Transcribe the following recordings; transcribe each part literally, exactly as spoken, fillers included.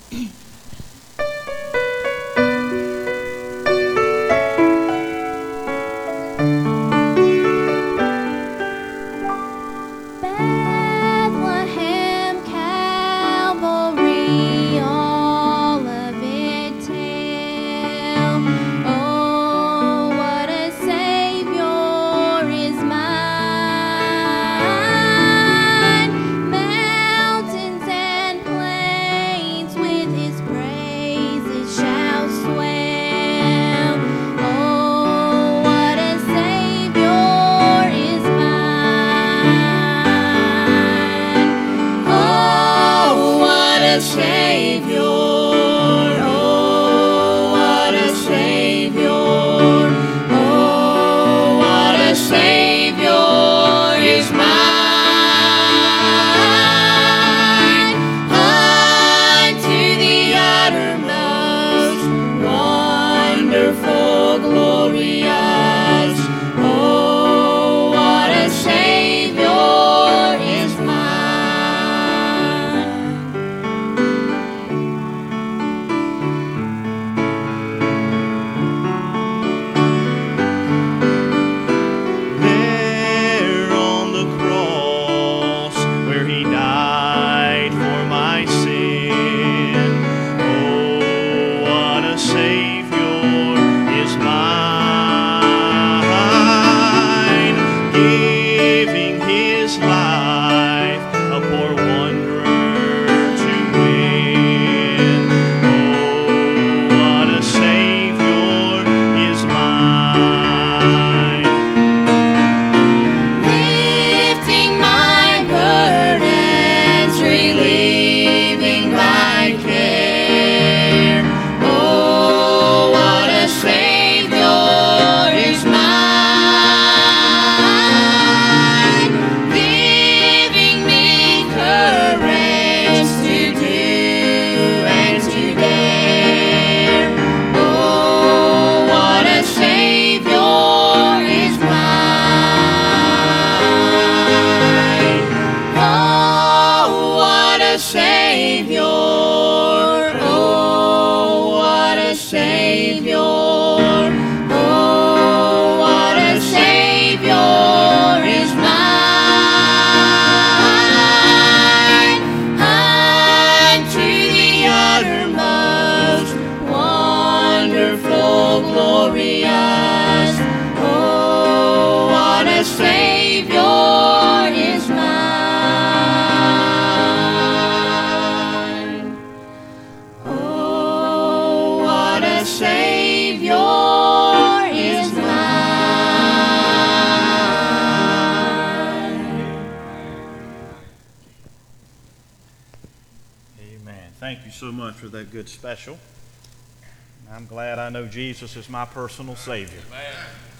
So much for that good special. I'm glad I know Jesus is my personal Savior. Amen.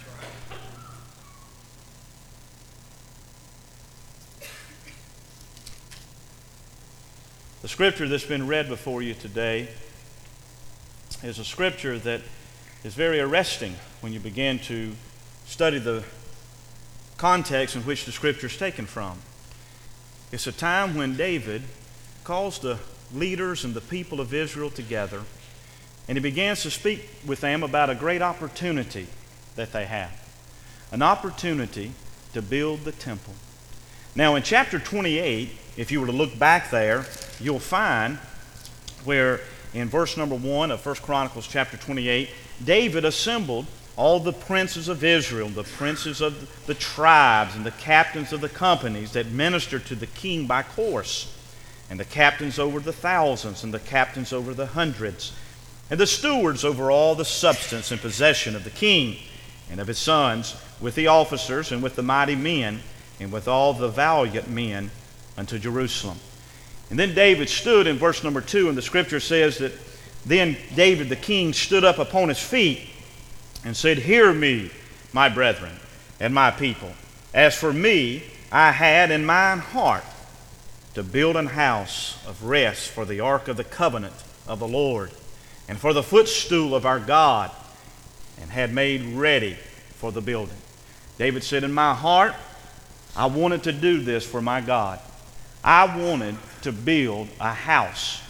The scripture that's been read before you today is a scripture that is very arresting when you begin to study the context in which the scripture is taken from. It's a time when David calls the leaders and the people of Israel together, and he begins to speak with them about a great opportunity that they have, an opportunity to build the temple. Now in chapter twenty-eight, if you were to look back there, you'll find where in verse number one of First Chronicles chapter twenty-eight, David assembled all the princes of Israel, the princes of the tribes and the captains of the companies that ministered to the king by course, and the captains over the thousands, and the captains over the hundreds, and the stewards over all the substance and possession of the king and of his sons, with the officers and with the mighty men, and with all the valiant men unto Jerusalem. And then David stood in verse number two, and the scripture says that then David the king stood up upon his feet and said, "Hear me, my brethren and my people. As for me, I had in mine heart to build an house of rest for the ark of the covenant of the Lord, and for the footstool of our God, and had made ready for the building." David said, in my heart, I wanted to do this for my God. I wanted to build a house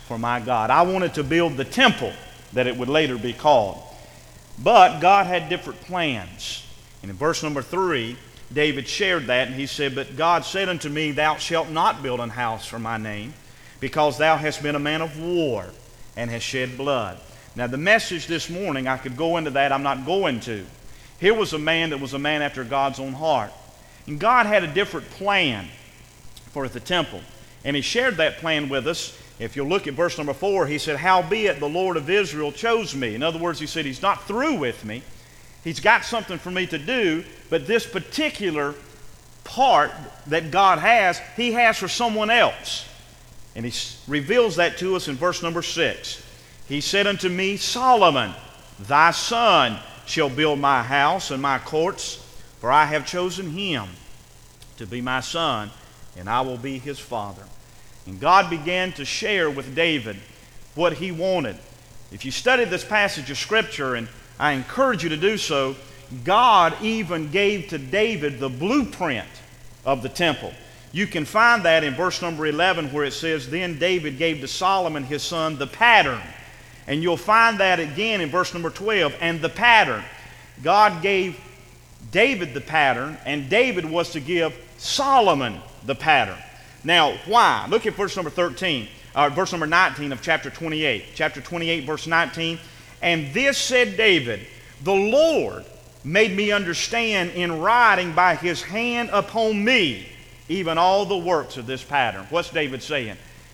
for my God. I wanted to build the temple that it would later be called. But God had different plans. And in verse number three, David shared that, and he said, "But God said unto me, Thou shalt not build an house for my name, because thou hast been a man of war, and hast shed blood." Now the message this morning, I could go into that, I'm not going to. Here was a man that was a man after God's own heart. And God had a different plan for the temple. And he shared that plan with us. If you'll look at verse number four, he said, "Howbeit the Lord of Israel chose me." In other words, he said, he's not through with me. He's got something for me to do, but this particular part that God has, he has for someone else. And he reveals that to us in verse number six. He said unto me, "Solomon, thy son, shall build my house and my courts, for I have chosen him to be my son, and I will be his father." And God began to share with David what he wanted. If you study this passage of Scripture, and I encourage you to do so, God even gave to David the blueprint of the temple. You can find that in verse number eleven, where it says, "Then David gave to Solomon his son the pattern." And you'll find that again in verse number twelve, "And the pattern." God gave David the pattern, and David was to give Solomon the pattern. Now, why? Look at verse number thirteen, or verse number nineteen of chapter twenty-eight. Chapter twenty-eight, verse nineteen. "And this said David, The Lord made me understand in writing by his hand upon me, even all the works of this pattern." What's David saying?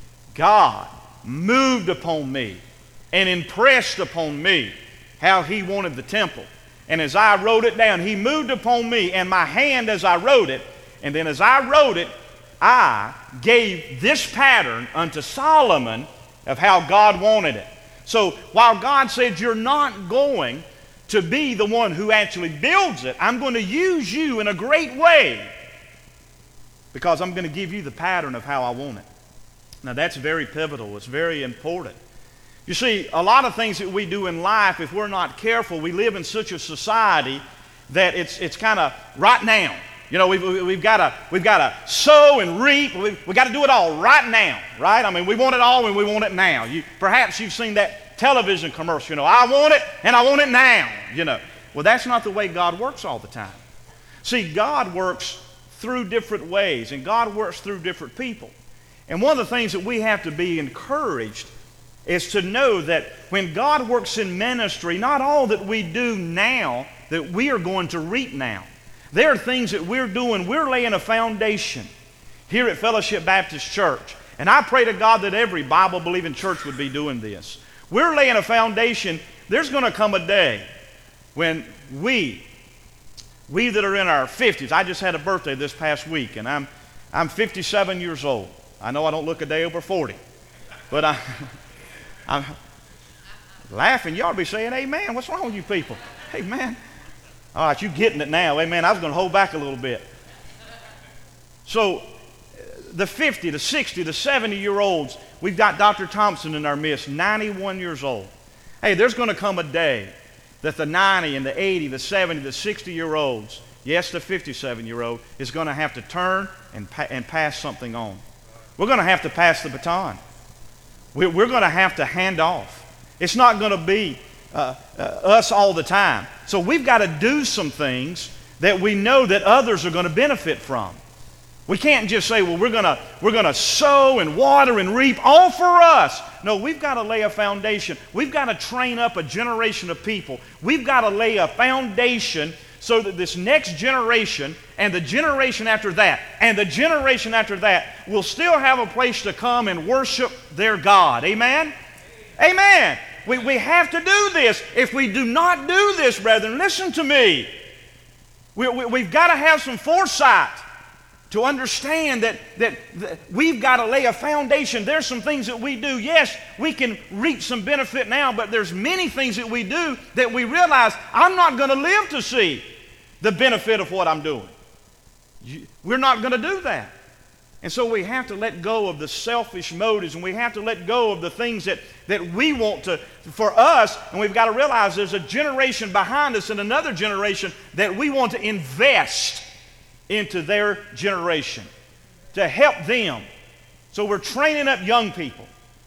God moved upon me and impressed upon me how he wanted the temple. And as I wrote it down, he moved upon me and my hand as I wrote it. And then as I wrote it, I gave this pattern unto Solomon of how God wanted it. So while God said, "You're not going to be the one who actually builds it, I'm going to use you in a great way, because I'm going to give you the pattern of how I want it." Now that's very pivotal. It's very important. You see, a lot of things that we do in life, if we're not careful, we live in such a society that it's it's kind of right now. You know, we've, we've got to we've got to sow and reap. We've, we've got to do it all right now, right? I mean, we want it all and we want it now. You, perhaps you've seen that television commercial, you know, "I want it and I want it now," you know. Well, that's not the way God works all the time. See, God works through different ways, and God works through different people. And one of the things that we have to be encouraged is to know that when God works in ministry, not all that we do now that we are going to reap now. There are things that we're doing, we're laying a foundation here at Fellowship Baptist Church. And I pray to God that every Bible-believing church would be doing this. We're laying a foundation. There's going to come a day when we, we that are in our fifties, I just had a birthday this past week, and I'm, I'm fifty-seven years old. I know I don't look a day over forty, but I, I'm laughing. You ought to be saying, "Amen." What's wrong with you people? Amen. All right, you getting it now. Amen. I was going to hold back a little bit. So the fifty, the sixty, the seventy-year-olds, we've got Doctor Thompson in our midst, ninety-one years old. Hey, there's going to come a day that the ninety and the eighty, the seventy, the sixty-year-olds, yes, the fifty-seven-year-old, is going to have to turn and, pa- and pass something on. We're going to have to pass the baton. We're, we're going to have to hand off. It's not going to be uh, uh, us all the time. So we've got to do some things that we know that others are going to benefit from. We can't just say, "Well, we're going to we're going to sow and water and reap all for us." No, we've got to lay a foundation. We've got to train up a generation of people. We've got to lay a foundation so that this next generation and the generation after that and the generation after that will still have a place to come and worship their God. Amen? Amen. We, we have to do this. If we do not do this, brethren, listen to me. We, we, we've got to have some foresight to understand that, that, that we've got to lay a foundation. There's some things that we do. Yes, we can reap some benefit now, but there's many things that we do that we realize I'm not going to live to see the benefit of what I'm doing. You, we're not going to do that. And so we have to let go of the selfish motives, and we have to let go of the things that, that we want to, for us, and we've got to realize there's a generation behind us and another generation that we want to invest into their generation to help them. So we're training up young people.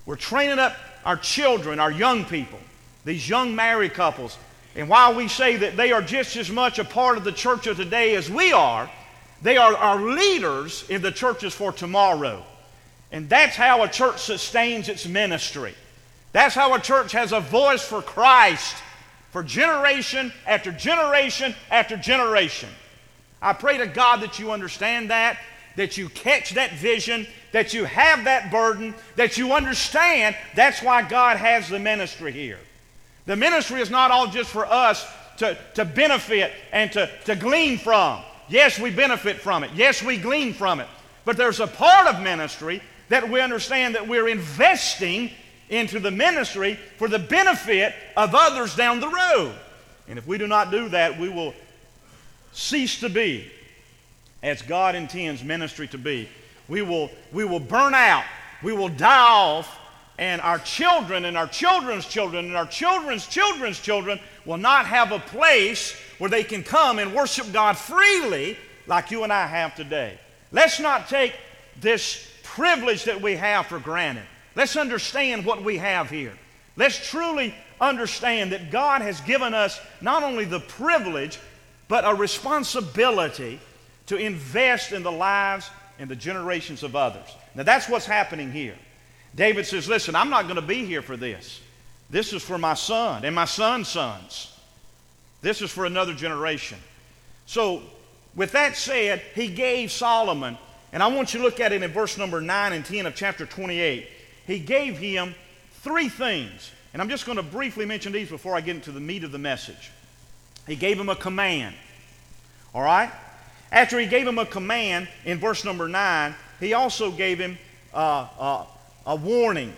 We're training up our children, our young people, these young married couples. And while we say that they are just as much a part of the church of today as we are, they are our leaders in the churches for tomorrow. And that's how a church sustains its ministry. That's how a church has a voice for Christ for generation after generation after generation. I pray to God that you understand that, that you catch that vision, that you have that burden, that you understand that's why God has the ministry here. The ministry is not all just for us to, to benefit and to, to glean from. Yes, we benefit from it. Yes, we glean from it. But there's a part of ministry that we understand that we're investing into the ministry for the benefit of others down the road. And if we do not do that, we will cease to be as God intends ministry to be. We will, we will burn out. We will die off. And our children and our children's children and our children's children's children will not have a place where they can come and worship God freely like you and I have today. Let's not take this privilege that we have for granted. Let's understand what we have here. Let's truly understand that God has given us not only the privilege, but a responsibility to invest in the lives and the generations of others. Now that's what's happening here. David says, listen, I'm not going to be here for this. This is for my son and my son's sons. This is for another generation. So, with that said, he gave Solomon, and I want you to look at it in verse number nine and ten of chapter twenty-eight. He gave him three things. And I'm just going to briefly mention these before I get into the meat of the message. He gave him a command. All right? After he gave him a command in verse number nine, he also gave him uh, uh, a warning.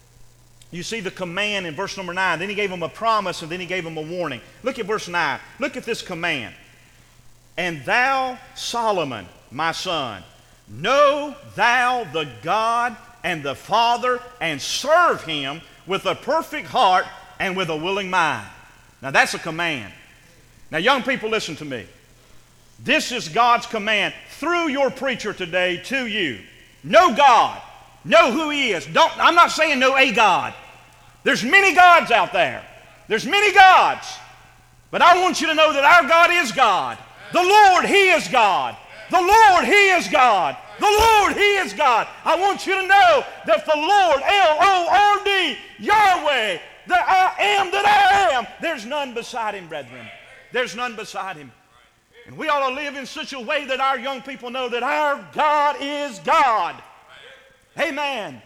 You see the command in verse number nine. Then he gave him a promise, and then he gave him a warning. Look at verse nine. Look at this command. And thou, Solomon, my son, know thou the God and the Father, and serve him with a perfect heart and with a willing mind. Now that's a command. Now young people, listen to me. This is God's command through your preacher today to you. Know God. Know who He is. Don't, I'm not saying know a God. There's many gods out there. There's many gods. But I want you to know that our God is God. The Lord, He is God. The Lord, He is God. The Lord, He is God. I want you to know that the Lord, L O R D, Yahweh, the I am that I am, there's none beside Him, brethren. There's none beside Him. And we ought to live in such a way that our young people know that our God is God. Amen.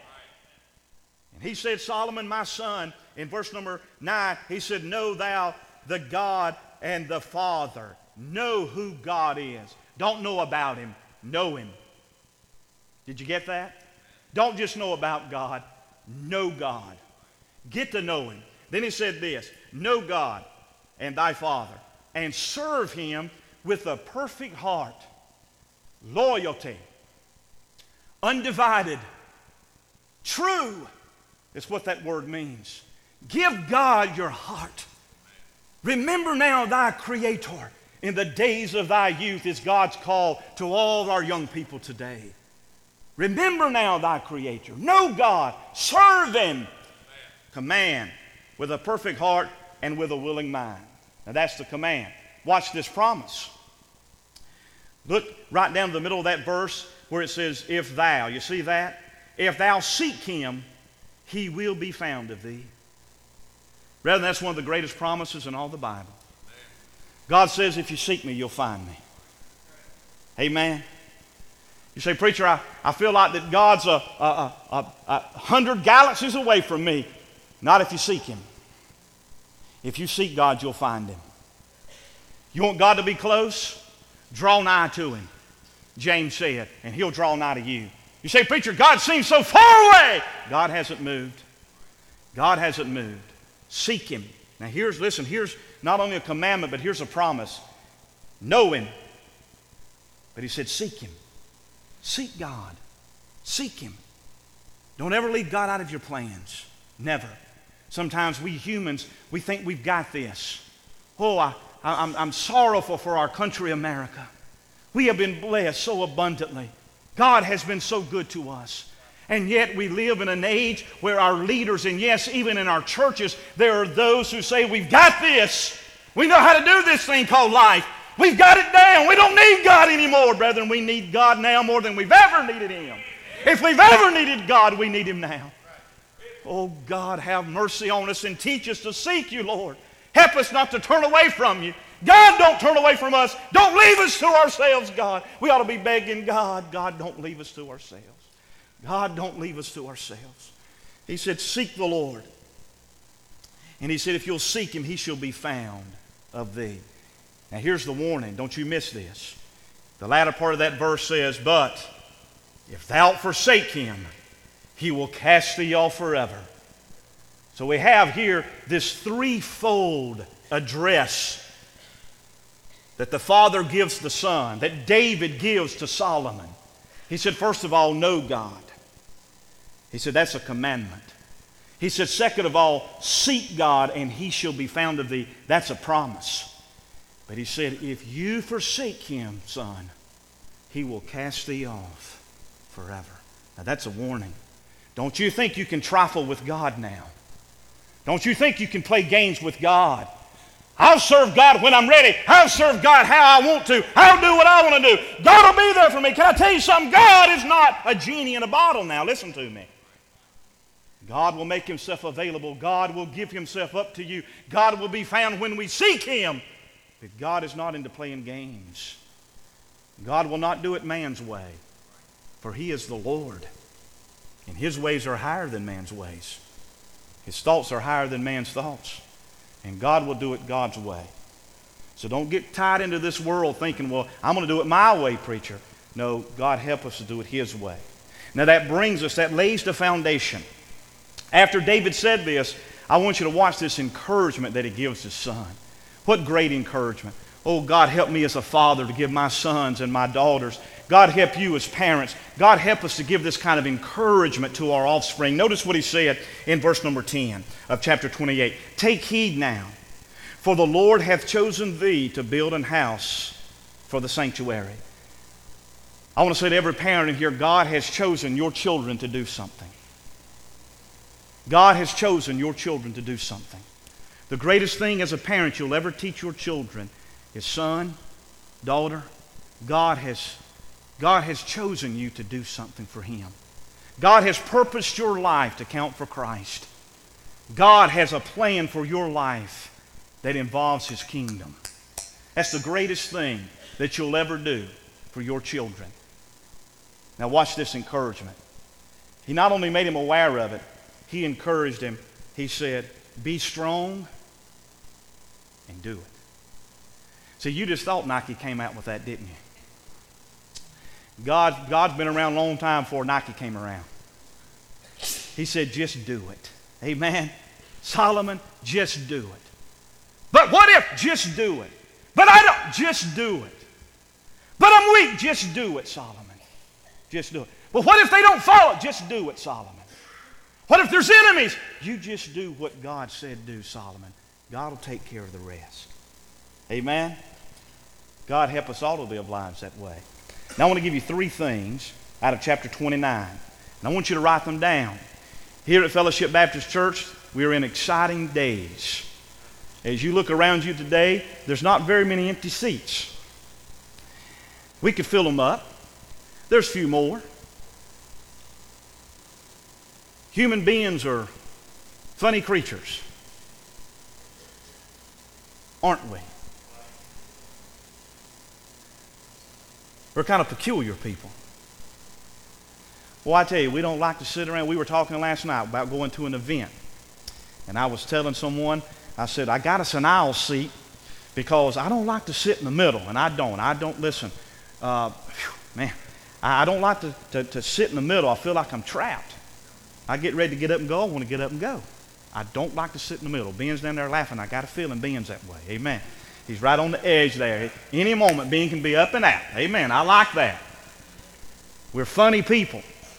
And he said, Solomon, my son, in verse number nine, he said, know thou the God and the Father. Know who God is. Don't know about Him. Know Him. Did you get that? Don't just know about God. Know God. Get to know Him. Then he said this, know God and thy Father, and serve Him with a perfect heart, loyalty, undivided, true is what that word means. Give God your heart. Remember now thy Creator in the days of thy youth is God's call to all our young people today. Remember now thy Creator. Know God. Serve Him. Command with a perfect heart and with a willing mind. Now that's the command. Watch this promise. Look right down to the middle of that verse where it says, if thou, you see that? If thou seek Him, He will be found of thee. Brethren, that's one of the greatest promises in all the Bible. God says, if you seek me, you'll find me. Amen. You say, preacher, I, I feel like that God's a, a, a, a hundred galaxies away from me. Not if you seek Him. If you seek God, you'll find Him. You want God to be close? Draw nigh to Him, James said, and He'll draw nigh to you. You say, preacher, God seems so far away. God hasn't moved. God hasn't moved. Seek Him. Now here's, listen, here's not only a commandment, but here's a promise. Know Him. But He said, seek Him. Seek God. Seek Him. Don't ever leave God out of your plans. Never. Sometimes we humans, we think we've got this. Oh, I, I, I'm, I'm sorrowful for our country, America. We have been blessed so abundantly. God has been so good to us. And yet we live in an age where our leaders, and yes, even in our churches, there are those who say, we've got this. We know how to do this thing called life. We've got it down. We don't need God anymore, brethren. We need God now more than we've ever needed Him. If we've ever needed God, we need Him now. Oh, God, have mercy on us and teach us to seek You, Lord. Help us not to turn away from You. God, don't turn away from us. Don't leave us to ourselves, God. We ought to be begging God, God, don't leave us to ourselves. God, don't leave us to ourselves. He said, seek the Lord. And He said, if you'll seek Him, He shall be found of thee. Now here's the warning. Don't you miss this. The latter part of that verse says, but if thou forsake Him, He will cast thee off forever. So we have here this threefold address that the Father gives the Son, that David gives to Solomon. He said, first of all, know God. He said, that's a commandment. He said, second of all, seek God and He shall be found of thee. That's a promise. But He said, if you forsake Him, son, He will cast thee off forever. Now that's a warning. Don't you think you can trifle with God now? Don't you think you can play games with God? I'll serve God when I'm ready. I'll serve God how I want to. I'll do what I want to do. God will be there for me. Can I tell you something? God is not a genie in a bottle now. Listen to me. God will make Himself available. God will give Himself up to you. God will be found when we seek Him. But God is not into playing games. God will not do it man's way. For He is the Lord. And His ways are higher than man's ways. His thoughts are higher than man's thoughts. And God will do it God's way. So don't get tied into this world thinking, well, I'm going to do it my way, preacher. No, God help us to do it His way. Now that brings us, that lays the foundation. After David said this, I want you to watch this encouragement that he gives his son. What great encouragement. Oh, God, help me as a father to give my sons and my daughters. God, help you as parents. God, help us to give this kind of encouragement to our offspring. Notice what he said in verse number ten of chapter twenty-eight. Take heed now, for the Lord hath chosen thee to build an house for the sanctuary. I want to say to every parent in here, God has chosen your children to do something. God has chosen your children to do something. The greatest thing as a parent you'll ever teach your children is, son, daughter, God has, God has chosen you to do something for Him. God has purposed your life to count for Christ. God has a plan for your life that involves His kingdom. That's the greatest thing that you'll ever do for your children. Now watch this encouragement. He not only made him aware of it, He encouraged him. He said, be strong and do it. See, you just thought Nike came out with that, didn't you? God, God's been around a long time before Nike came around. He said, just do it. Amen. Solomon, just do it. But what if? Just do it. But I don't. Just do it. But I'm weak. Just do it, Solomon. Just do it. But what if they don't follow? Just do it, Solomon. What if there's enemies? You just do what God said do, Solomon. God will take care of the rest. Amen? God help us all to live lives that way. Now I want to give you three things out of chapter twenty-nine. And I want you to write them down. Here at Fellowship Baptist Church, we are in exciting days. As you look around you today, there's not very many empty seats. We could fill them up. There's a few more. Human beings are funny creatures, aren't we? We're kind of peculiar people. Well, I tell you, we don't like to sit around. We were talking last night about going to an event. And I was telling someone, I said, I got us an aisle seat because I don't like to sit in the middle. And I don't. I don't listen. Uh, whew, man, I, I don't like to, to, to sit in the middle. I feel like I'm trapped. I get ready to get up and go. I want to get up and go. I don't like to sit in the middle. Ben's down there laughing. I got a feeling Ben's that way. Amen. He's right on the edge there. Any moment, Ben can be up and out. Amen. I like that. We're funny people.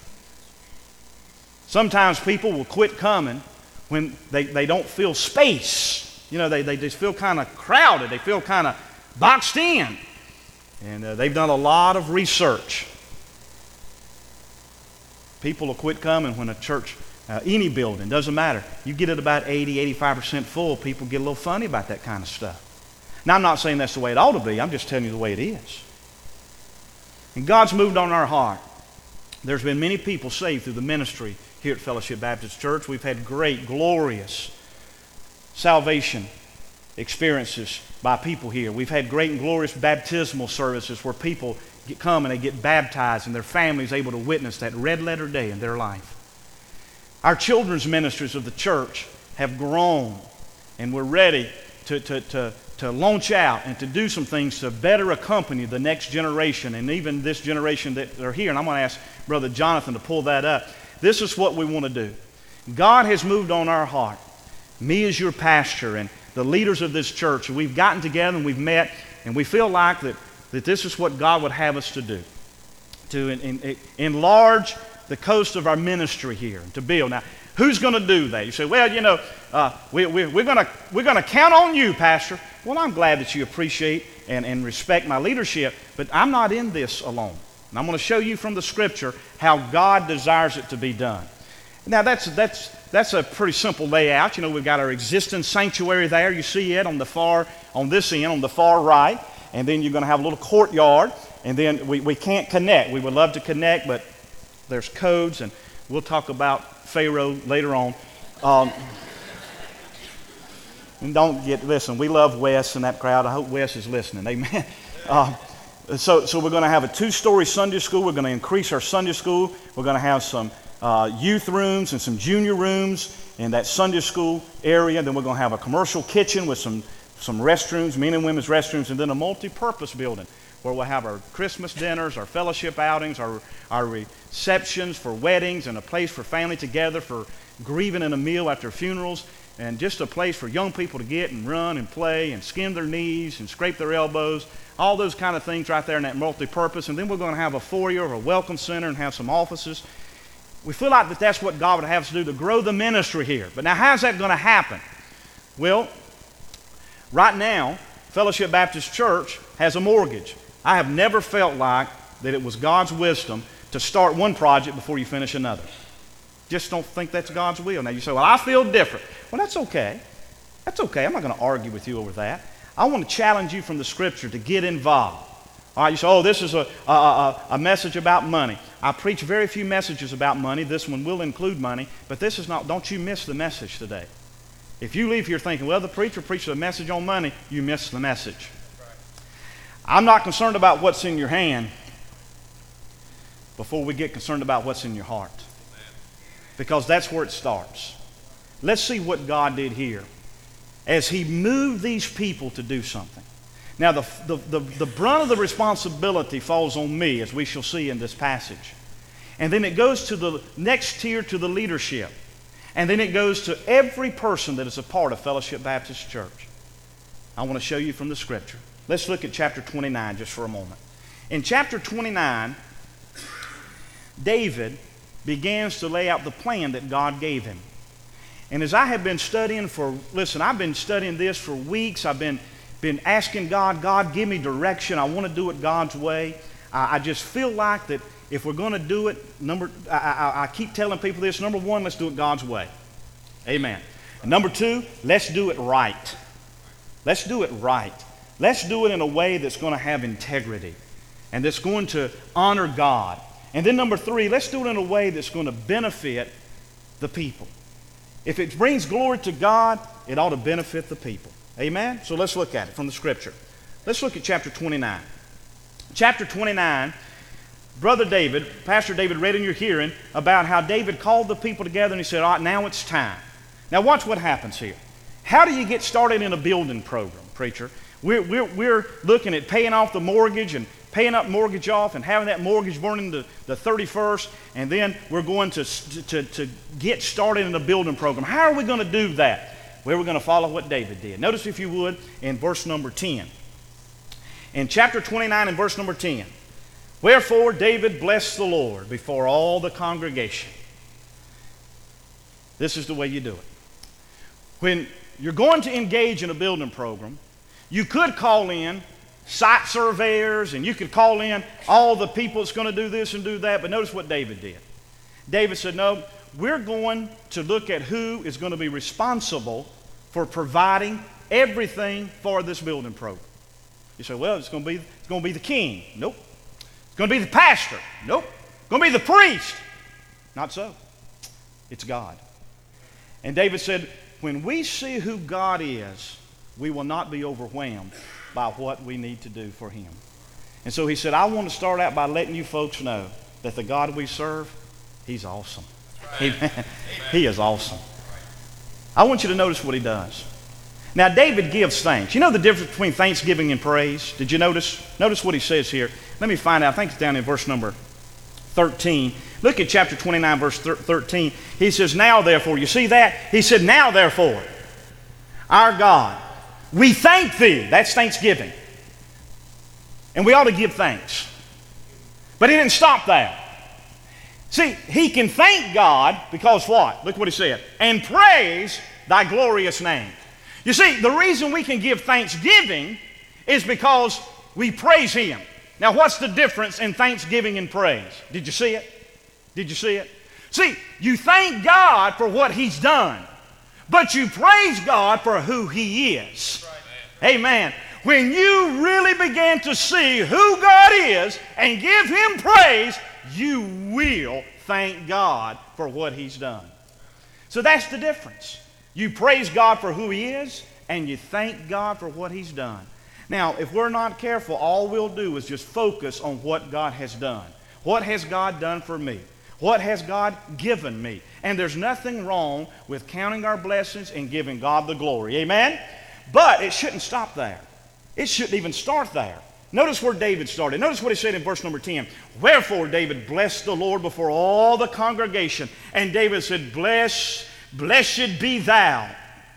Sometimes people will quit coming when they, they don't feel space. You know, they, they just feel kind of crowded. They feel kind of boxed in. And uh, they've done a lot of research. People will quit coming when a church, uh, any building, doesn't matter. You get it about eighty, eighty-five percent full, people get a little funny about that kind of stuff. Now, I'm not saying that's the way it ought to be. I'm just telling you the way it is. And God's moved on our heart. There's been many people saved through the ministry here at Fellowship Baptist Church. We've had great, glorious salvation experiences by people here. We've had great and glorious baptismal services where people get, come and they get baptized and their families able to witness that red letter day in their life. Our children's ministries of the church have grown, and we're ready to, to, to, to launch out and to do some things to better accompany the next generation and even this generation that are here. And I'm going to ask Brother Jonathan to pull that up. This is what we want to do. God has moved on our heart. Me as your pastor and the leaders of this church, we've gotten together and we've met, and we feel like that, that this is what God would have us to do, to in, in, enlarge the coast of our ministry here, to build. Now, who's going to do that? You say, well, you know, uh, we, we, we're going to we're going to count on you, Pastor. Well, I'm glad that you appreciate and, and respect my leadership, but I'm not in this alone. And I'm going to show you from the Scripture how God desires it to be done. Now, that's that's that's a pretty simple layout. You know, we've got our existing sanctuary there. You see it on the far, on this end, on the far right. And then you're going to have a little courtyard. And then we, we can't connect. We would love to connect, but there's codes, and we'll talk about Pharaoh later on. Um, and don't get, listen, we love Wes and that crowd. I hope Wes is listening. Amen. Uh, so, so we're going to have a two-story Sunday school. We're going to increase our Sunday school. We're going to have some uh, youth rooms and some junior rooms in that Sunday school area. Then we're going to have a commercial kitchen with some, some restrooms, men and women's restrooms, and then a multi-purpose building where we'll have our Christmas dinners, our fellowship outings, our, our receptions for weddings, and a place for family together for grieving and a meal after funerals, and just a place for young people to get and run and play and skin their knees and scrape their elbows, all those kind of things right there in that multi-purpose. And then we're going to have a foyer or a welcome center and have some offices. We feel like that that's what God would have us to do to grow the ministry here. But now, how's that going to happen? Well, right now, Fellowship Baptist Church has a mortgage. I have never felt like that it was God's wisdom to start one project before you finish another. Just don't think that's God's will. Now you say, well, I feel different. Well, that's okay. That's okay. I'm not going to argue with you over that. I want to challenge you from the Scripture to get involved. All right, you say, oh, this is a, a, a, a message about money. I preach very few messages about money. This one will include money, but this is not, don't you miss the message today. If you leave here thinking, well, the preacher preached a message on money, you miss the message. I'm not concerned about what's in your hand before we get concerned about what's in your heart. Because that's where it starts. Let's see what God did here as He moved these people to do something. Now, the, the, the, the brunt of the responsibility falls on me, as we shall see in this passage. And then it goes to the next tier, to the leadership. And then it goes to every person that is a part of Fellowship Baptist Church. I want to show you from the Scripture. Let's look at chapter twenty-nine just for a moment. In chapter twenty-nine, David begins to lay out the plan that God gave him. And as I have been studying for, listen, I've been studying this for weeks. I've been, been asking God, God, give me direction. I want to do it God's way. I, I just feel like that if we're going to do it, number, I, I, I keep telling people this, number one, let's do it God's way. Amen. And number two, let's do it right. Let's do it right. Let's do it in a way that's going to have integrity and that's going to honor God. And then number three, let's do it in a way that's going to benefit the people. If it brings glory to God, it ought to benefit the people. Amen? So let's look at it from the Scripture. Let's look at chapter twenty-nine. Chapter twenty-nine, Brother David, Pastor David read in your hearing about how David called the people together and he said, all right, now it's time. Now watch what happens here. How do you get started in a building program, preacher? We're, we're, we're looking at paying off the mortgage and paying up mortgage off and having that mortgage burning the, the thirty-first, and then we're going to, to, to get started in a building program. How are we going to do that? Well, we're going to follow what David did. Notice, if you would, in verse number ten. In chapter twenty-nine and verse number ten. Wherefore David blessed the Lord before all the congregation. This is the way you do it. When you're going to engage in a building program, you could call in site surveyors and you could call in all the people that's going to do this and do that, but notice what David did. David said, no, we're going to look at who is going to be responsible for providing everything for this building program. You say, well, it's going to be, it's going to be the king. Nope. It's going to be the pastor. Nope. It's going to be the priest. Not so. It's God. And David said, when we see who God is, we will not be overwhelmed by what we need to do for him. And so he said, I want to start out by letting you folks know that the God we serve, he's awesome. Right. Amen. Amen. He is awesome. I want you to notice what he does. Now, David gives thanks. You know the difference between thanksgiving and praise? Did you notice? Notice what he says here. Let me find out. I think it's down in verse number thirteen. Look at chapter twenty-nine, verse thirteen. He says, now therefore, you see that? He said, now therefore, our God, we thank thee. That's thanksgiving. And we ought to give thanks. But he didn't stop there. See, he can thank God because what? Look what he said. And praise thy glorious name. You see, the reason we can give thanksgiving is because we praise him. Now, what's the difference in thanksgiving and praise? Did you see it? Did you see it? See, you thank God for what he's done, but you praise God for who he is. Right. Amen. When you really begin to see who God is and give him praise, you will thank God for what he's done. So that's the difference. You praise God for who he is, and you thank God for what he's done. Now, if we're not careful, all we'll do is just focus on what God has done. What has God done for me? What has God given me? And there's nothing wrong with counting our blessings and giving God the glory. Amen? But it shouldn't stop there. It shouldn't even start there. Notice where David started. Notice what he said in verse number ten. Wherefore David blessed the Lord before all the congregation. And David said, Bless, blessed be thou,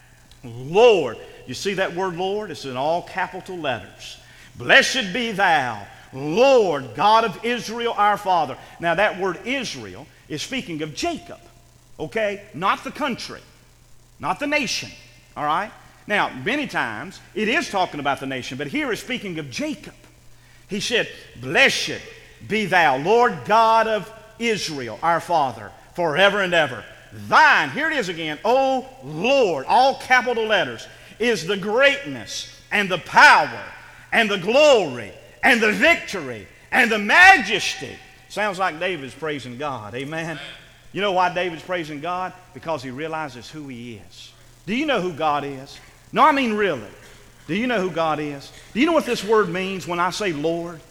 Lord. You see that word Lord? It's in all capital letters. Blessed be thou, Lord, God of Israel, our Father. Now that word Israel is speaking of Jacob, okay? Not the country, not the nation, all right? Now, many times it is talking about the nation, but here is speaking of Jacob. He said, Blessed be thou, Lord God of Israel, our Father, forever and ever. Thine, here it is again, O Lord, all capital letters, is the greatness and the power and the glory and the victory and the majesty. Sounds like David's praising God. Amen. You know why David's praising God? Because he realizes who he is. Do you know who God is? No, I mean really. Do you know who God is? Do you know what this word means when I say Lord?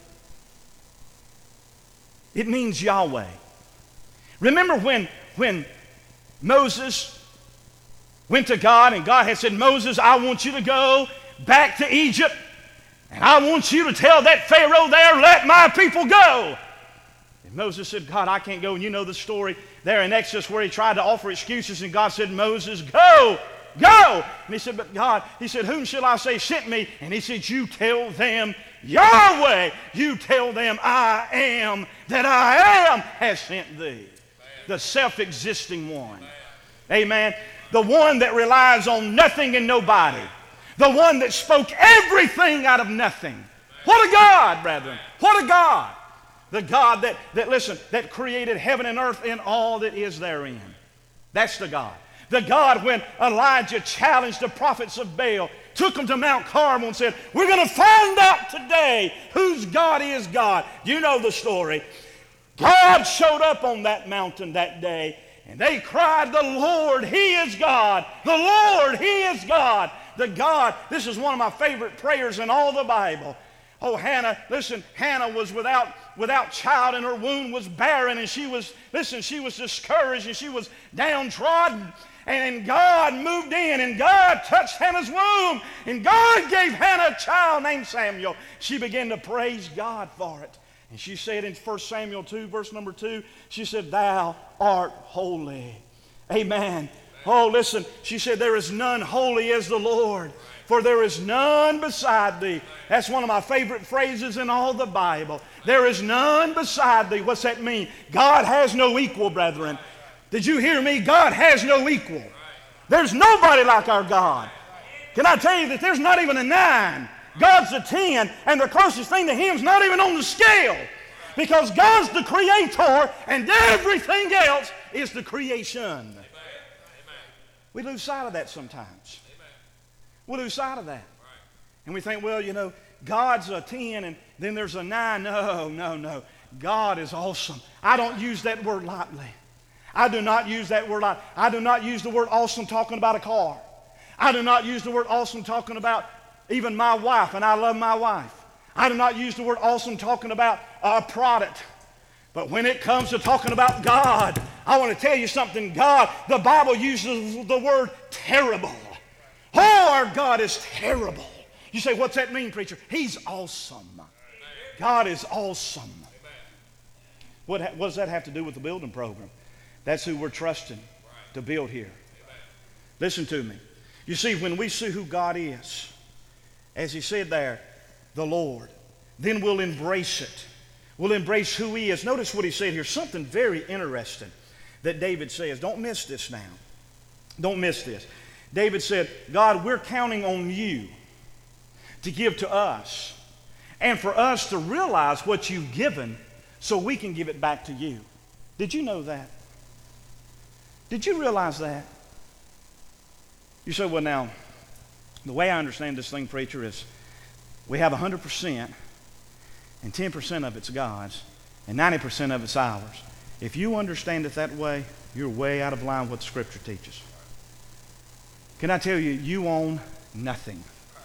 It means Yahweh. Remember when, when Moses went to God and God had said, Moses, I want you to go back to Egypt and I want you to tell that Pharaoh there, let my people go. And Moses said, God, I can't go. And you know the story there in Exodus where he tried to offer excuses and God said, Moses, go. Go! And he said, but God, he said, whom shall I say sent me? And he said, you tell them Yahweh. You tell them I am that I am has sent thee. Amen. The self-existing one. Amen. Amen. The one that relies on nothing and nobody. The one that spoke everything out of nothing. What a God, brethren. What a God. The God that, that, listen, that created heaven and earth and all that is therein. That's the God. The God when Elijah challenged the prophets of Baal, took them to Mount Carmel and said, we're going to find out today whose God is God. You know the story. God showed up on that mountain that day and they cried, the Lord, He is God. The Lord, He is God. The God, this is one of my favorite prayers in all the Bible. Oh, Hannah, listen, Hannah was without, without child and her womb was barren and she was, listen, she was discouraged and she was downtrodden. And God moved in and God touched Hannah's womb and God gave Hannah a child named Samuel. She began to praise God for it. And she said in First Samuel two, verse number two, she said, thou art holy. Amen. Oh, listen, she said, there is none holy as the Lord, for there is none beside thee. That's one of my favorite phrases in all the Bible. There is none beside thee. What's that mean? God has no equal, brethren. Did you hear me? God has no equal. There's nobody like our God. Can I tell you that there's not even a nine? God's a ten, and the closest thing to Him is not even on the scale. Because God's the creator and everything else is the creation. Amen. We lose sight of that sometimes. Amen. We lose sight of that. Right. And we think, well, you know, God's a ten and then there's a nine. No, no, no. God is awesome. I don't use that word lightly. I do not use that word lightly. I do not use the word awesome talking about a car. I do not use the word awesome talking about even my wife, and I love my wife. I do not use the word awesome talking about a product. But when it comes to talking about God, I want to tell you something. God, the Bible uses the word terrible. Oh, our God is terrible. You say, what's that mean, preacher? He's awesome. God is awesome. What, what does that have to do with the building program? That's who we're trusting to build here. Listen to me. You see, when we see who God is, as he said there, the Lord, then we'll embrace it. We'll embrace who he is. Notice what he said here, something very interesting that David says. Don't miss this now. Don't miss this. David said, God, we're counting on you to give to us and for us to realize what you've given so we can give it back to you. Did you know that? Did you realize that? You say, well, now, the way I understand this thing, preacher, is we have one hundred percent and ten percent of it's God's and ninety percent of it's ours. If you understand it that way, you're way out of line with what the Scripture teaches. Can I tell you, you own nothing.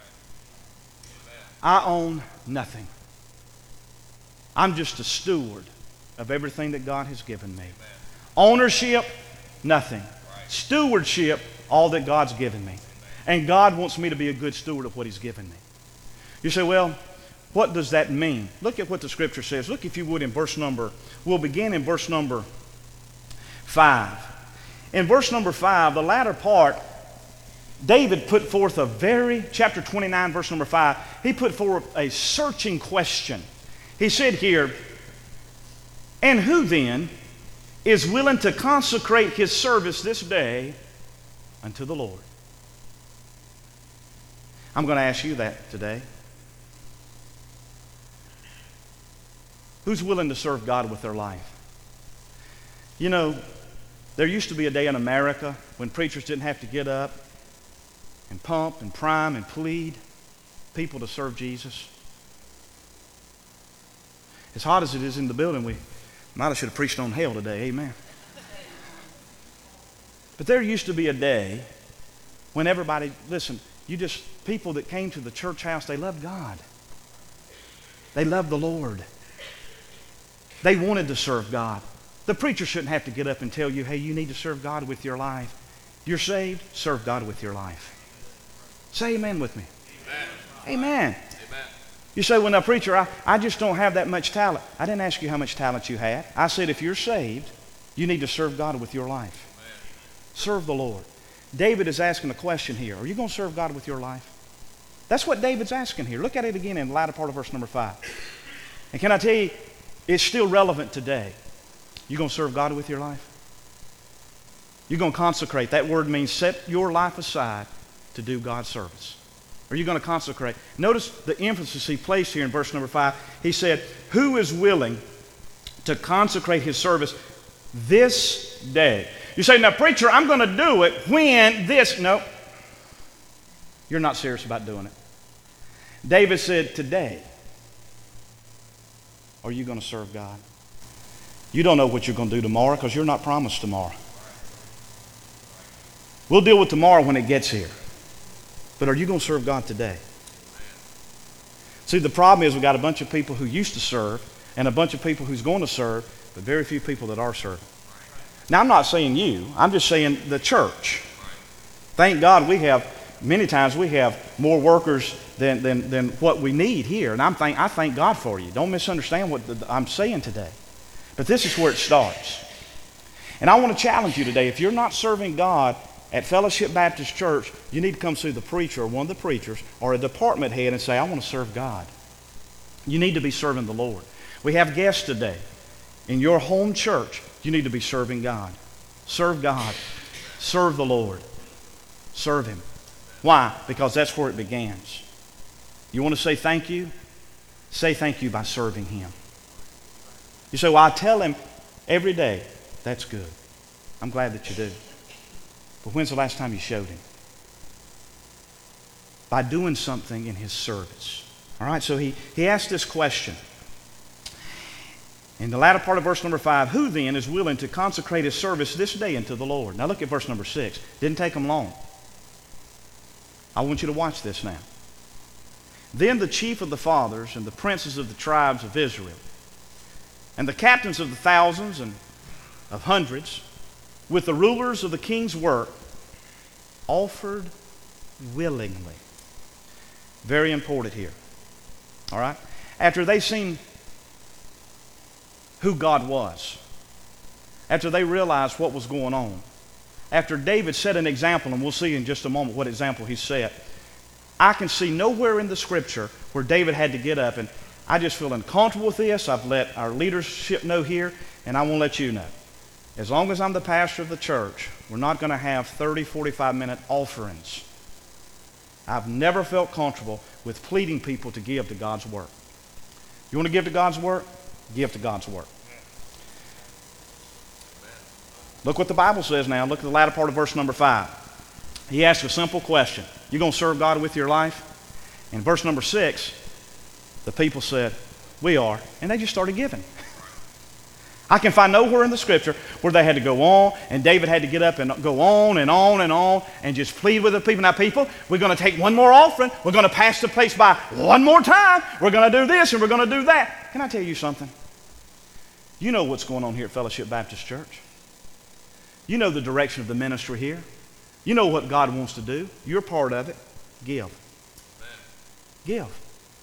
I own nothing. I'm just a steward of everything that God has given me. Ownership, nothing. Stewardship, all that God's given me. And God wants me to be a good steward of what he's given me. You say, well, what does that mean? Look at what the Scripture says. Look, if you would, in verse number, we'll begin in verse number five. In verse number five, the latter part, David put forth a very, chapter twenty-nine, verse number five, he put forth a searching question. He said here, and who then is willing to consecrate his service this day unto the Lord? I'm going to ask you that today. Who's willing to serve God with their life? You know, there used to be a day in America when preachers didn't have to get up and pump and prime and plead people to serve Jesus. As hot as it is in the building, we might have should have preached on hell today. Amen. But there used to be a day when everybody, listen, you just, people that came to the church house, they loved God. They loved the Lord. They wanted to serve God. The preacher shouldn't have to get up and tell you, hey, you need to serve God with your life. You're saved, serve God with your life. Say amen with me. Amen. Amen. Amen. You say, well, now, preacher, I, I just don't have that much talent. I didn't ask you how much talent you had. I said, if you're saved, you need to serve God with your life. Amen. Serve the Lord. David is asking a question here. Are you going to serve God with your life? That's what David's asking here. Look at it again in the latter part of verse number five. And can I tell you, it's still relevant today. You going to serve God with your life? You're going to consecrate. That word means set your life aside to do God's service. Are you going to consecrate? Notice the emphasis he placed here in verse number five. He said, who is willing to consecrate his service this day? You say, now, preacher, I'm going to do it when this. No. You're not serious about doing it. David said, today, are you going to serve God? You don't know what you're going to do tomorrow because you're not promised tomorrow. We'll deal with tomorrow when it gets here. But are you going to serve God today? See, the problem is we've got a bunch of people who used to serve and a bunch of people who's going to serve, but very few people that are serving. Now, I'm not saying you. I'm just saying the church. Thank God we have, many times we have more workers than, than, than what we need here. And I'm thank, I thank God for you. Don't misunderstand what the, I'm saying today. But this is where it starts. And I want to challenge you today. If you're not serving God at Fellowship Baptist Church, you need to come see the preacher or one of the preachers or a department head and say, I want to serve God. You need to be serving the Lord. We have guests today. In your home church, you need to be serving God. Serve God. Serve the Lord. Serve Him. Why? Because that's where it begins. You want to say thank you? Say thank you by serving Him. You say, well, I tell him every day. That's good. I'm glad that you do. But when's the last time you showed him? By doing something in his service. All right, so he, he asked this question. In the latter part of verse number five, who then is willing to consecrate his service this day unto the Lord? Now look at verse number six. Didn't take him long. I want you to watch this now. Then the chief of the fathers and the princes of the tribes of Israel and the captains of the thousands and of hundreds with the rulers of the king's work offered willingly. Very important here. All right? After they seen who God was, after they realized what was going on, after David set an example, and we'll see in just a moment what example he set, I can see nowhere in the Scripture where David had to get up, and I just feel uncomfortable with this. I've let our leadership know here, and I want to let you know. As long as I'm the pastor of the church, we're not going to have thirty, forty-five minute offerings. I've never felt comfortable with pleading people to give to God's work. You want to give to God's work? Give to God's work. Look what the Bible says now. Look at the latter part of verse number five. He asks a simple question. You going to serve God with your life? In verse number six, the people said, we are. And they just started giving. I can find nowhere in the Scripture where they had to go on and David had to get up and go on and on and on and just plead with the people. Now, people, we're going to take one more offering. We're going to pass the place by one more time. We're going to do this and we're going to do that. Can I tell you something? You know what's going on here at Fellowship Baptist Church. You know the direction of the ministry here. You know what God wants to do. You're part of it. Give. Amen. Give.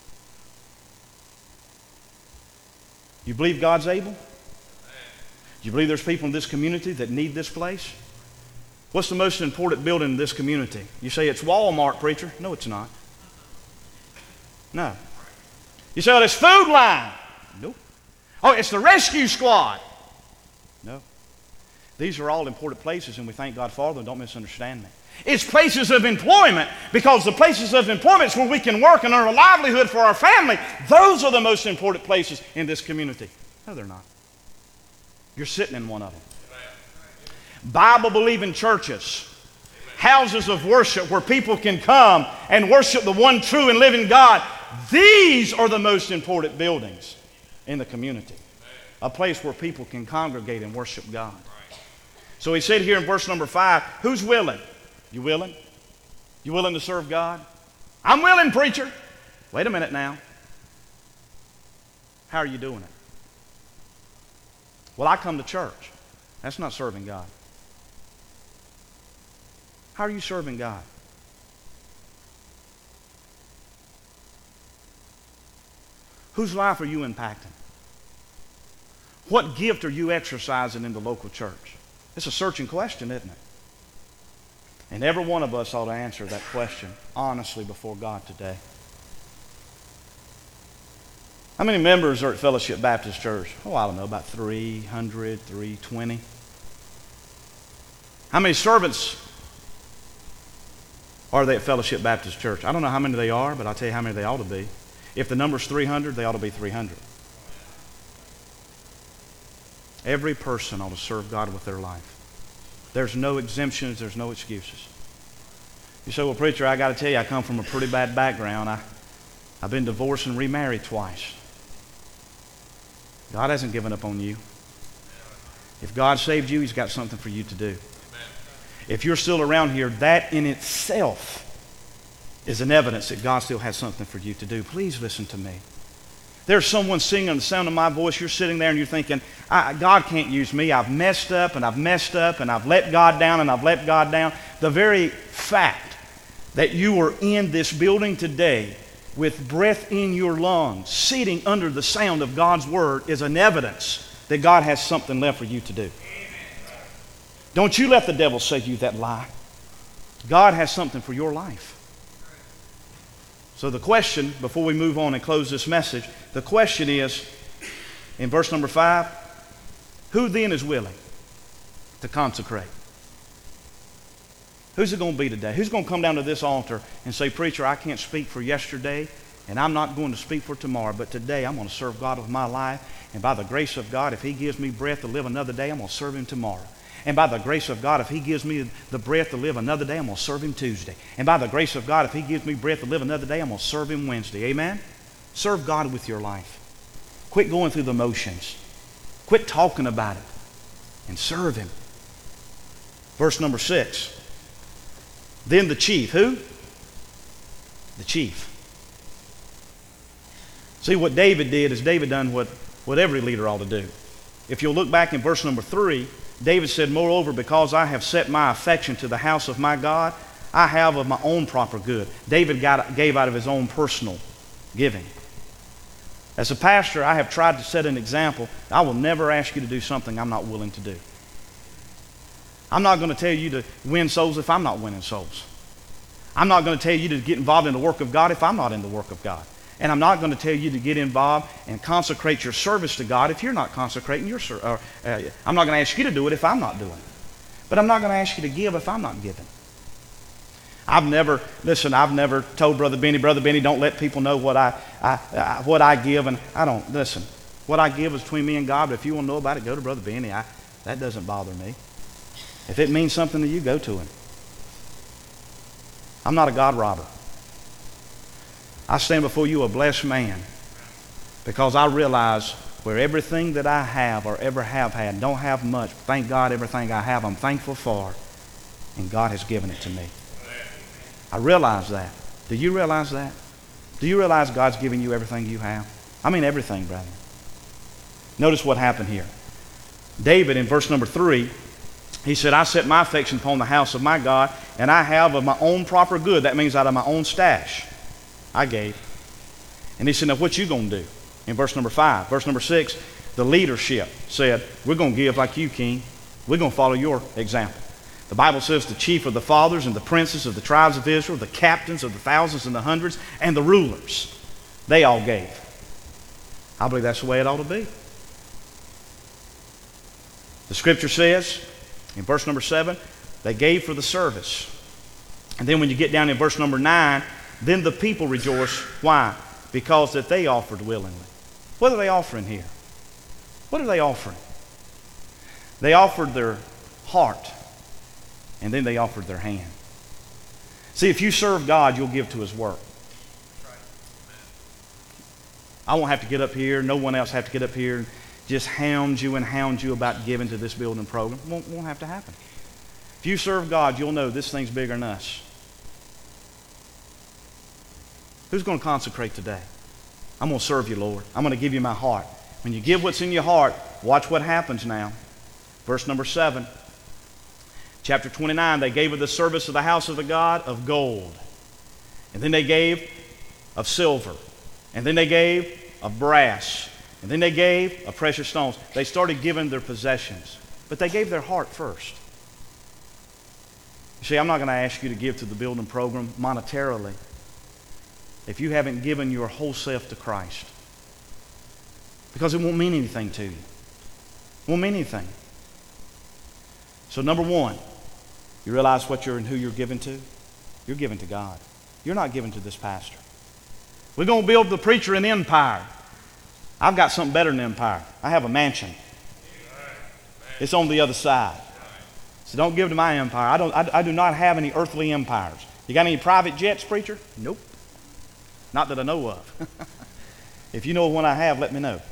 You believe God's able? Do you believe there's people in this community that need this place? What's the most important building in this community? You say it's Walmart, preacher. No, it's not. No. You say, oh, it's Food Line. Nope. Oh, it's the rescue squad. No. These are all important places, and we thank God for them. Don't misunderstand me. It's places of employment, because the places of employment is where we can work and earn a livelihood for our family. Those are the most important places in this community. No, they're not. You're sitting in one of them. Bible-believing churches, houses of worship where people can come and worship the one true and living God. These are the most important buildings in the community. A place where people can congregate and worship God. So he said here in verse number five, who's willing? You willing? You willing to serve God? I'm willing, preacher. Wait a minute now. How are you doing it? Well, I come to church. That's not serving God. How are you serving God? Whose life are you impacting? What gift are you exercising in the local church? It's a searching question, isn't it? And every one of us ought to answer that question honestly before God today. How many members are at Fellowship Baptist Church? Oh, I don't know, about three hundred, three twenty. How many servants are they at Fellowship Baptist Church? I don't know how many they are, but I'll tell you how many they ought to be. If the number's three hundred, they ought to be three hundred. Every person ought to serve God with their life. There's no exemptions. There's no excuses. You say, well, preacher, I got to tell you, I come from a pretty bad background. I, I've been divorced and remarried twice. God hasn't given up on you. If God saved you, He's got something for you to do. If you're still around here, that in itself is an evidence that God still has something for you to do. Please listen to me. There's someone singing on the sound of my voice. You're sitting there and you're thinking, I, God can't use me. I've messed up and I've messed up and I've let God down and I've let God down. The very fact that you are in this building today with breath in your lungs, sitting under the sound of God's Word, is an evidence that God has something left for you to do. Don't you let the devil say you that lie. God has something for your life. So the question, before we move on and close this message, the question is, in verse number five, who then is willing to consecrate? Who's it going to be today? Who's going to come down to this altar and say, preacher, I can't speak for yesterday, And I'm not going to speak for tomorrow, but today I'm going to serve God with my life. And by the grace of God, if He gives me breath to live another day, I'm going to serve Him tomorrow. And by the grace of God, if He gives me the breath to live another day, I'm going to serve Him Tuesday. And by the grace of God, if He gives me breath to live another day, I'm going to serve Him Wednesday. Amen? Serve God with your life. Quit going through the motions. Quit talking about it. And serve Him. Verse number six. Then the chief. Who? The chief. See, what David did is David done what, what every leader ought to do. If you'll look back in verse number three, David said, moreover, because I have set my affection to the house of my God, I have of my own proper good. David got, gave out of his own personal giving. As a pastor, I have tried to set an example. I will never ask you to do something I'm not willing to do. I'm not going to tell you to win souls if I'm not winning souls. I'm not going to tell you to get involved in the work of God if I'm not in the work of God. And I'm not going to tell you to get involved and consecrate your service to God if you're not consecrating your service. Uh, uh, I'm not going to ask you to do it if I'm not doing it. But I'm not going to ask you to give if I'm not giving. I've never, listen, I've never told Brother Benny, Brother Benny, don't let people know what I, I, I, what I give. And I don't, listen, what I give is between me and God. But if you want to know about it, go to Brother Benny. I, that doesn't bother me. If it means something to you, go to him. I'm not a God robber. I stand before you a blessed man because I realize where everything that I have or ever have had, don't have much, thank God everything I have I'm thankful for, and God has given it to me. I realize that. Do you realize that? Do you realize God's giving you everything you have? I mean everything, brother. Notice what happened here. David in verse number three, he said, I set my affection upon the house of my God, and I have of my own proper good. That means out of my own stash. I gave. And he said, now what you going to do? In verse number five. Verse number six, the leadership said, we're going to give like you, king. We're going to follow your example. The Bible says the chief of the fathers and the princes of the tribes of Israel, the captains of the thousands and the hundreds, and the rulers, they all gave. I believe that's the way it ought to be. The scripture says, in verse number seven, they gave for the service. And then when you get down in verse number nine, then the people rejoice. Why? Because that they offered willingly. What are they offering here? What are they offering? They offered their heart, and then they offered their hand. See, if you serve God, you'll give to His work. I won't have to get up here. No one else have to get up here and just hound you and hound you about giving to this building program. It won't, won't have to happen. If you serve God, you'll know this thing's bigger than us. Who's going to consecrate today? I'm going to serve you, Lord. I'm going to give you my heart. When you give what's in your heart, watch what happens now. Verse number seven. Chapter twenty-nine, they gave of the service of the house of the God of gold. And then they gave of silver. And then they gave of brass. And then they gave of precious stones. They started giving their possessions. But they gave their heart first. You see, I'm not going to ask you to give to the building program monetarily if you haven't given your whole self to Christ. Because it won't mean anything to you. It won't mean anything. So number one, you realize what you're and who you're giving to? You're giving to God. You're not giving to this pastor. We're going to build the preacher an empire. I've got something better than an empire. I have a mansion. It's on the other side. So don't give to my empire. I, don't, I, I do not have any earthly empires. You got any private jets, preacher? Nope. Not that I know of. If you know one I have, let me know.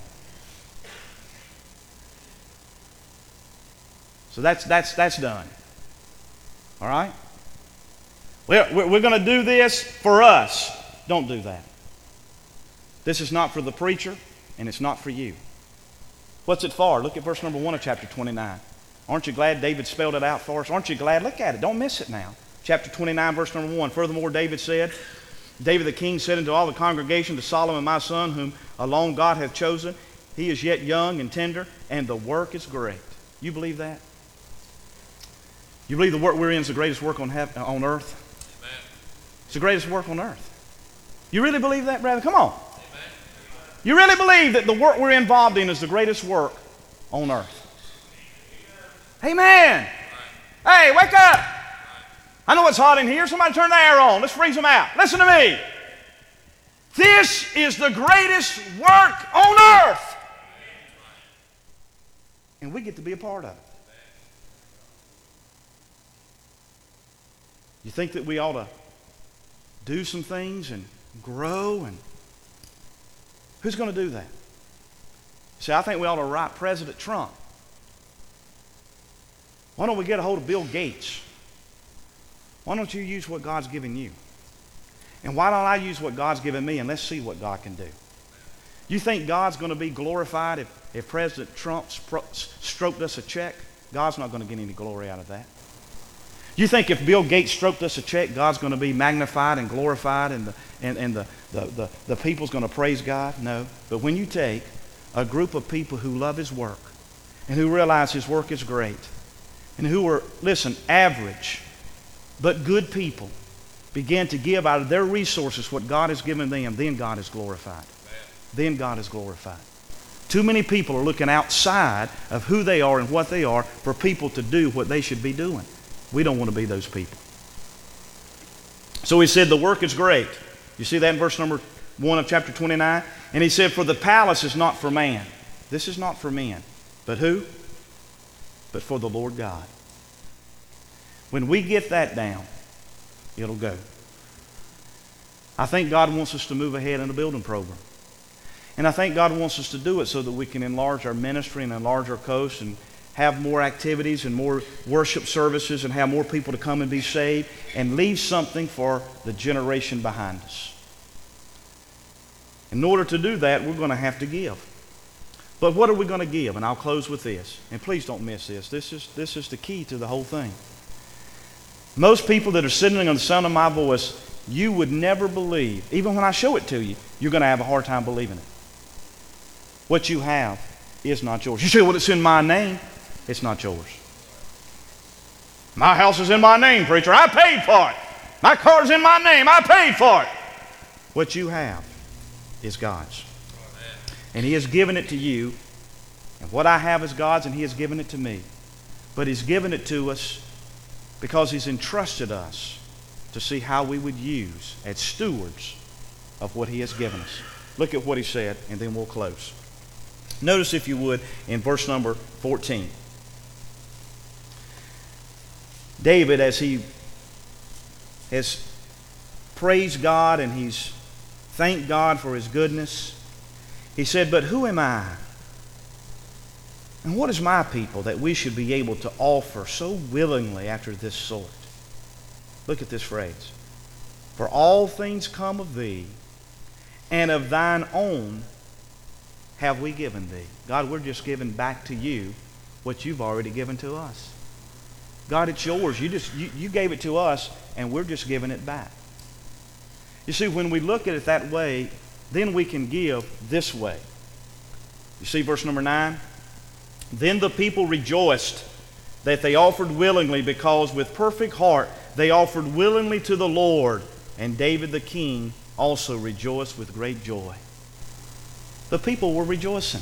So that's, that's, that's done. All right? We're, we're going to do this for us. Don't do that. This is not for the preacher, and it's not for you. What's it for? Look at verse number one of chapter twenty-nine. Aren't you glad David spelled it out for us? Aren't you glad? Look at it. Don't miss it now. Chapter twenty-nine, verse number one. Furthermore, David said, David the king said unto all the congregation, to Solomon my son, whom alone God hath chosen, he is yet young and tender, and the work is great. You believe that? You believe the work we're in is the greatest work on, heaven, on earth? Amen. It's the greatest work on earth. You really believe that, brother? Come on. Amen. You really believe that the work we're involved in is the greatest work on earth? Amen. Hey, wake up. I know it's hot in here. Somebody turn the air on. Let's freeze them out. Listen to me. This is the greatest work on earth. And we get to be a part of it. You think that we ought to do some things and grow? And who's going to do that? See, I think we ought to write President Trump. Why don't we get a hold of Bill Gates? Why don't you use what God's given you? And why don't I use what God's given me, and let's see what God can do? You think God's going to be glorified if, if President Trump spro- stroked us a check? God's not going to get any glory out of that. You think if Bill Gates stroked us a check, God's going to be magnified and glorified, and the, and, and the, the, the, the people's going to praise God? No. But when you take a group of people who love His work and who realize His work is great and who are, listen, average but good people, begin to give out of their resources what God has given them, then God is glorified. Then God is glorified. Too many people are looking outside of who they are and what they are for people to do what they should be doing. We don't want to be those people. So he said the work is great. You see that in verse number one of chapter twenty-nine? And he said, for the palace is not for man. This is not for men. But who? But for the Lord God. When we get that down, it'll go. I think God wants us to move ahead in the building program. And I think God wants us to do it so that we can enlarge our ministry and enlarge our coast and have more activities and more worship services and have more people to come and be saved and leave something for the generation behind us. In order to do that, we're going to have to give. But what are we going to give? And I'll close with this. And please don't miss this. This is, this is the key to the whole thing. Most people that are sitting on the sound of my voice, you would never believe, even when I show it to you, you're going to have a hard time believing it. What you have is not yours. You say, well, it's in my name. It's not yours. My house is in my name, preacher. I paid for it. My car's in my name. I paid for it. What you have is God's. And He has given it to you. And what I have is God's, and He has given it to me. But He's given it to us because He's entrusted us to see how we would use as stewards of what He has given us. Look at what He said, and then we'll close. Notice, if you would, in verse number fourteen. David, as he has praised God and he's thanked God for His goodness, he said, but who am I? And what is my people that we should be able to offer so willingly after this sort? Look at this phrase. For all things come of Thee, and of Thine own have we given Thee. God, we're just giving back to You what You've already given to us. God, it's Yours. You just you, you gave it to us, and we're just giving it back. You see, when we look at it that way, then we can give this way. You see verse number nine? Then the people rejoiced that they offered willingly, because with perfect heart they offered willingly to the Lord. And David the king also rejoiced with great joy. The people were rejoicing.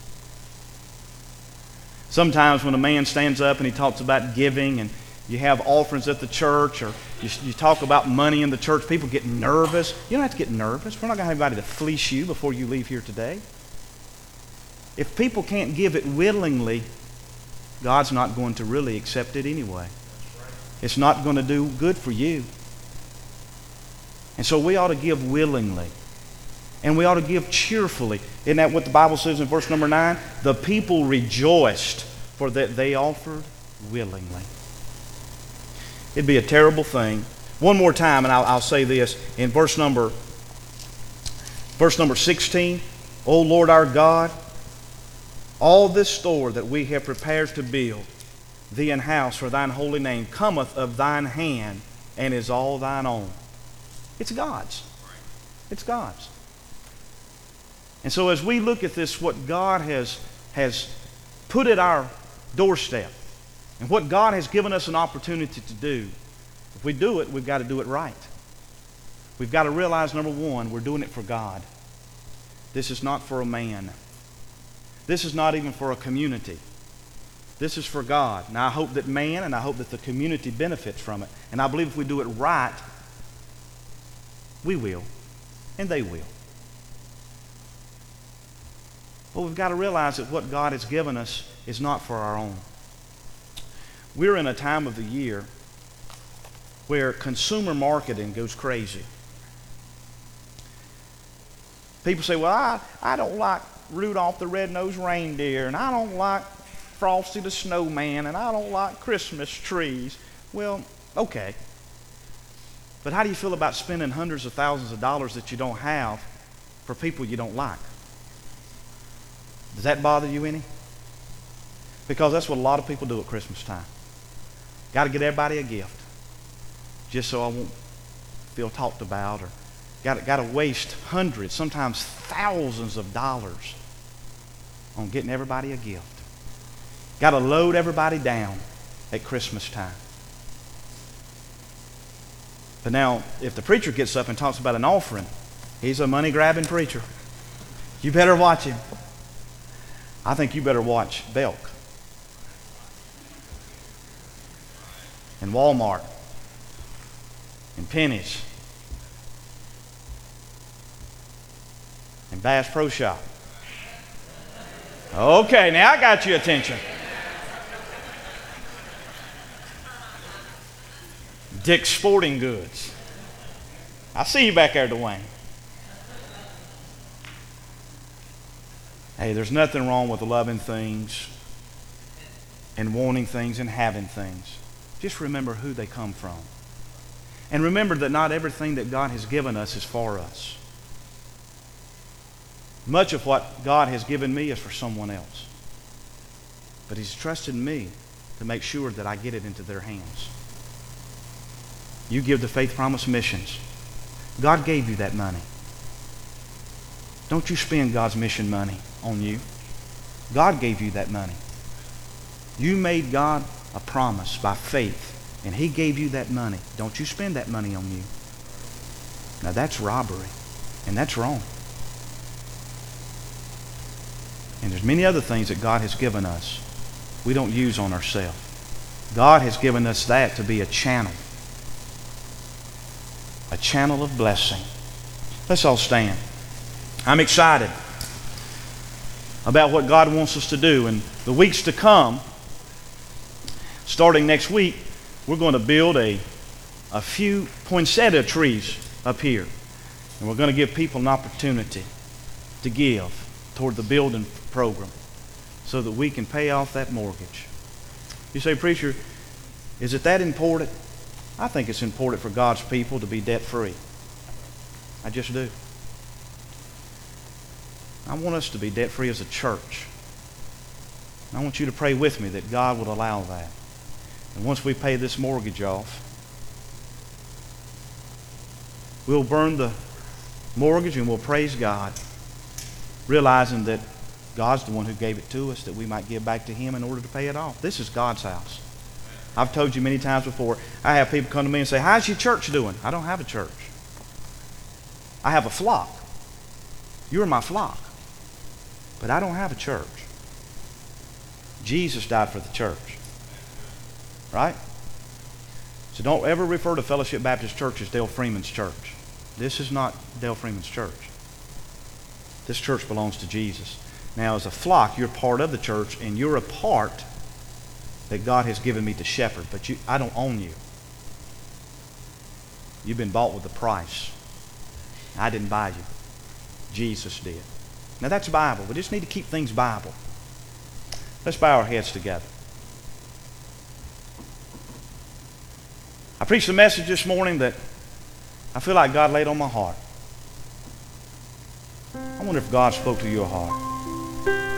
Sometimes when a man stands up and he talks about giving, and you have offerings at the church, or you, you talk about money in the church, people get nervous. You don't have to get nervous. We're not going to have anybody to fleece you before you leave here today. If people can't give it willingly, God's not going to really accept it anyway. It's not going to do good for you. And so we ought to give willingly. And we ought to give cheerfully. Isn't that what the Bible says in verse number nine? The people rejoiced, for that they offered willingly. It'd be a terrible thing. One more time, and I'll, I'll say this. In verse number, verse number sixteen, O Lord our God, all this store that we have prepared to build Thee an house for Thine holy name cometh of Thine hand, and is all Thine own. It's God's. It's God's. And so as we look at this, what God has, has put at our doorstep, and what God has given us an opportunity to do, if we do it, we've got to do it right. We've got to realize, number one, we're doing it for God. This is not for a man. This is not even for a community. This is for God. Now I hope that man and I hope that the community benefits from it. And I believe if we do it right, we will. And they will. But we've got to realize that what God has given us is not for our own. We're in a time of the year where consumer marketing goes crazy. People say, well, I, I don't like Rudolph the Red-Nosed Reindeer, and I don't like Frosty the Snowman, and I don't like Christmas trees. Well, okay. But how do you feel about spending hundreds of thousands of dollars that you don't have for people you don't like? Does that bother you any? Because that's what a lot of people do at Christmas time. Got to get everybody a gift, just so I won't feel talked about, or got got to waste hundreds, sometimes thousands of dollars on getting everybody a gift. Got to load everybody down at Christmas time. But now, if the preacher gets up and talks about an offering, he's a money-grabbing preacher. You better watch him. I think you better watch Belk and Walmart and Penny's and Bass Pro Shop. Okay, now I got your attention. Dick's Sporting Goods. I see you back there, Dwayne. Hey, there's nothing wrong with loving things and wanting things and having things. Just remember who they come from. And remember that not everything that God has given us is for us. Much of what God has given me is for someone else. But He's trusted me to make sure that I get it into their hands. You give to Faith Promise Missions. God gave you that money. Don't you spend God's mission money on you. God gave you that money. You made God a promise by faith, and He gave you that money. Don't you spend that money on you. Now that's robbery, and that's wrong. And there's many other things that God has given us we don't use on ourselves. God has given us that to be a channel. A channel of blessing. Let's all stand. I'm excited about what God wants us to do. In the weeks to come, starting next week, we're going to build a, a few poinsettia trees up here. And we're going to give people an opportunity to give toward the building program so that we can pay off that mortgage. You say, preacher, is it that important? I think it's important for God's people to be debt-free. I just do. I want us to be debt-free as a church. I want you to pray with me that God would allow that. And once we pay this mortgage off, we'll burn the mortgage and we'll praise God, realizing that God's the one who gave it to us, that we might give back to Him in order to pay it off. This is God's house. I've told you many times before, I have people come to me and say, how's your church doing? I don't have a church. I have a flock. You're my flock. But I don't have a church. Jesus died for the church. Right? So don't ever refer to Fellowship Baptist Church as Dale Freeman's church. This is not Dale Freeman's church. This church belongs to Jesus. Now, as a flock, you're part of the church, and you're a part that God has given me to shepherd, but you, I don't own you. You've been bought with a price. I didn't buy you. Jesus did. Now that's Bible. We just need to keep things Bible. Let's bow our heads together. I preached a message this morning that I feel like God laid on my heart. I wonder if God spoke to your heart.